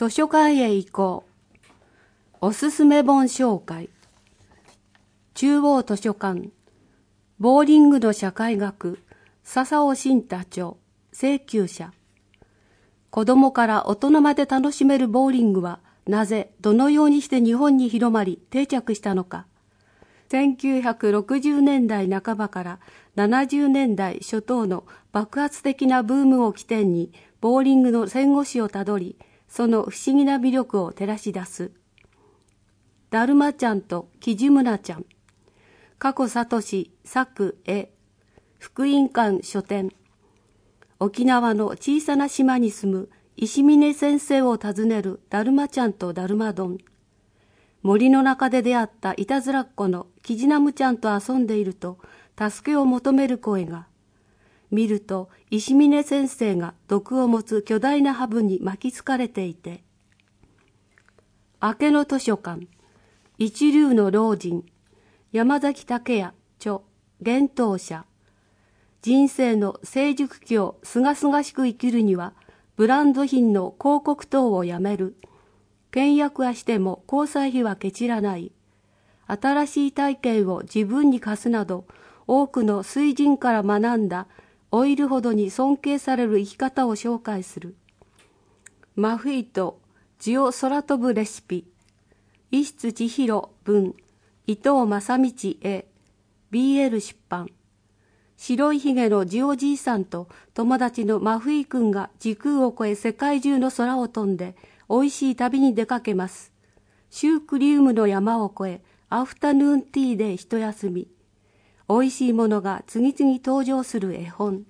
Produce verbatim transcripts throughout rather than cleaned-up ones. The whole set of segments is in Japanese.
図書館へ行こう。おすすめ本紹介。中央図書館。ボーリングの社会学。笹尾慎太著。請求者。子供から大人まで楽しめるボーリングは、なぜ、どのようにして日本に広まり定着したのか。せんきゅうひゃくろくじゅうねんだいなかばからななじゅうねんだい初頭の爆発的なブームを起点に、ボーリングの戦後史をたどり、その不思議な魅力を照らし出す。だるまちゃんときじむなちゃん。加古聡作絵。福音館書店。沖縄の小さな島に住む石峰先生を訪ねるだるまちゃんとだるま丼。森の中で出会ったいたずらっ子のキジナムちゃんと遊んでいると、助けを求める声が。見ると石峰先生が毒を持つ巨大なハブに巻きつかれていて。明けの図書館。一流の老人。山崎武也著。幻冬者。人生の成熟期をすがすがしく生きるには、ブランド品の広告等をやめる。倹約はしても交際費はケチらない。新しい体験を自分に課すなど、多くの水人から学んだ、老いるほどに尊敬される生き方を紹介する。マフィート、ジオ空飛ぶレシピ。伊質千尋文、伊藤正道絵、ビーエル 出版。白いひげのジオじいさんと友達のマフィー君が時空を超え世界中の空を飛んで、美味しい旅に出かけます。シュークリームの山を越え、アフタヌーンティーで一休み。美味しいものが次々登場する絵本。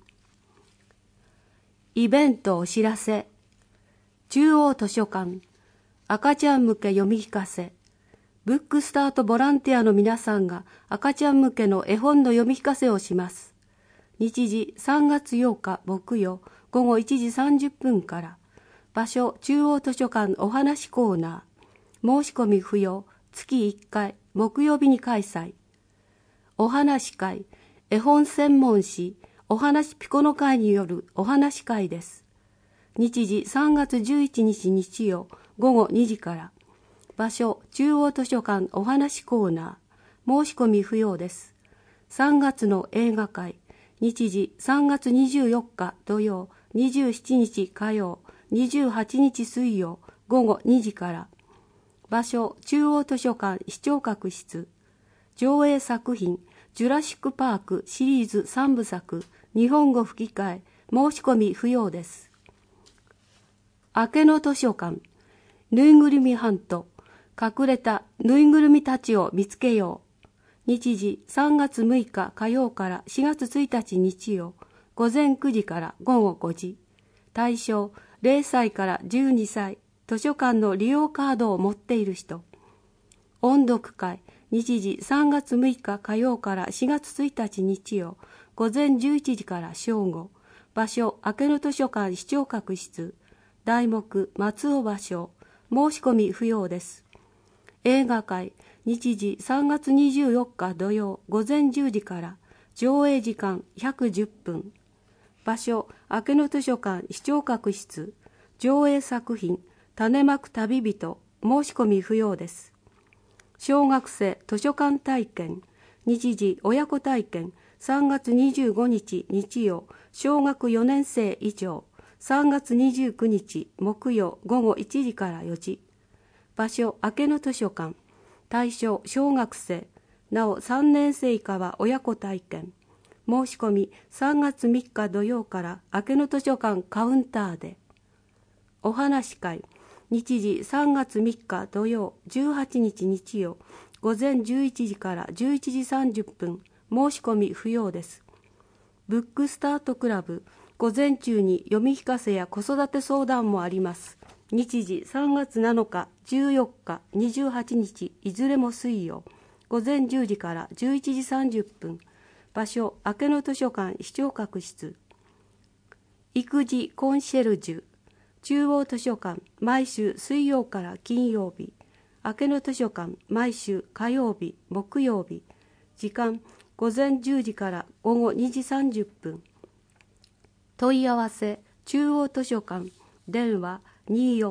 イベントお知らせ。中央図書館。赤ちゃん向け読み聞かせ。ブックスタートボランティアの皆さんが赤ちゃん向けの絵本の読み聞かせをします。日時さんがつようか木曜ごごいちじさんじゅっぷんから。場所中央図書館お話コーナー。申し込み不要。月いっかい木曜日に開催。お話会。絵本専門誌お話ピコの会によるお話会です。日時さんがつじゅういちにち日曜ごごにじから。場所中央図書館お話コーナー。申し込み不要です。さんがつの映画会。日時さんがつにじゅうよっか土曜にじゅうしちにち火曜にじゅうはちにち水曜ごごにじから。場所中央図書館視聴覚室。上映作品ジュラシックパークシリーズさんぶさく日本語吹き替え。申し込み不要です。明けの図書館。ぬいぐるみハント。隠れたぬいぐるみたちを見つけよう。日時さんがつむいか火曜からしがつついたち日曜ごぜんくじからごごごじ。対象れいさいからじゅうにさい。図書館の利用カードを持っている人。音読会。日時さんがつむいか火曜からしがつついたち日曜ごぜんじゅういちじから正午。場所明けの図書館視聴覚室。題目松尾芭蕉。申し込み不要です。映画会。日時さんがつにじゅうよっか土曜ごぜんじゅうじから。上映時間ひゃくじゅっぷん。場所明けの図書館視聴覚室。上映作品種まく旅人。申し込み不要です。小学生図書館体験。日時親子体験さんがつにじゅうごにち日曜小学よねんせい以上さんがつにじゅうくにち木曜ごごいちじからよじ。場所明けの図書館。対象小学生。なおさんねんせい以下は親子体験。申し込みさんがつみっか土曜から明けの図書館カウンターで。お話会。日時さんがつみっか土曜じゅうはちにち日曜ごぜんじゅういちじからじゅういちじさんじゅっぷん。申し込み不要です。ブックスタートクラブ。午前中に読み聞かせや子育て相談もあります。日時さんがつなのかじゅうよっかにじゅうはちにちいずれも水曜ごぜんじゅうじからじゅういちじさんじゅっぷん。場所明けの図書館視聴覚室。育児コンシェルジュ。中央図書館毎週水曜から金曜日。明けの図書館毎週火曜日木曜日。時間ごぜんじゅうじからごごにじさんじゅっぷん。問い合わせ中央図書館電話 にじゅうよん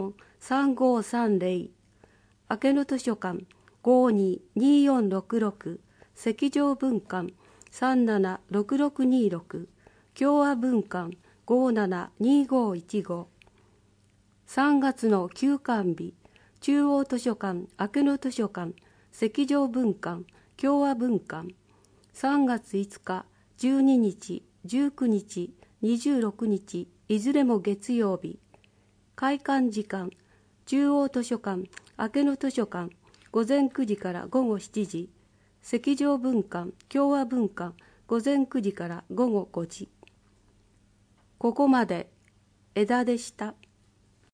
さんごーさんぜろ、明けの図書館ごーにーにーよんろくろく、赤条文館さんななろくろくにーろく、共和文館ごーななにーごーいちご。さんがつの休館日、中央図書館、明けの図書館、赤条文館、共和文館。さんがついつか、じゅうににち、じゅうくにち、にじゅうろくにち、いずれも月曜日。開館時間、中央図書館、明けの図書館、午前くじから午後しちじ。赤条文館、共和文館、午前くじから午後ごじ。ここまで枝でした。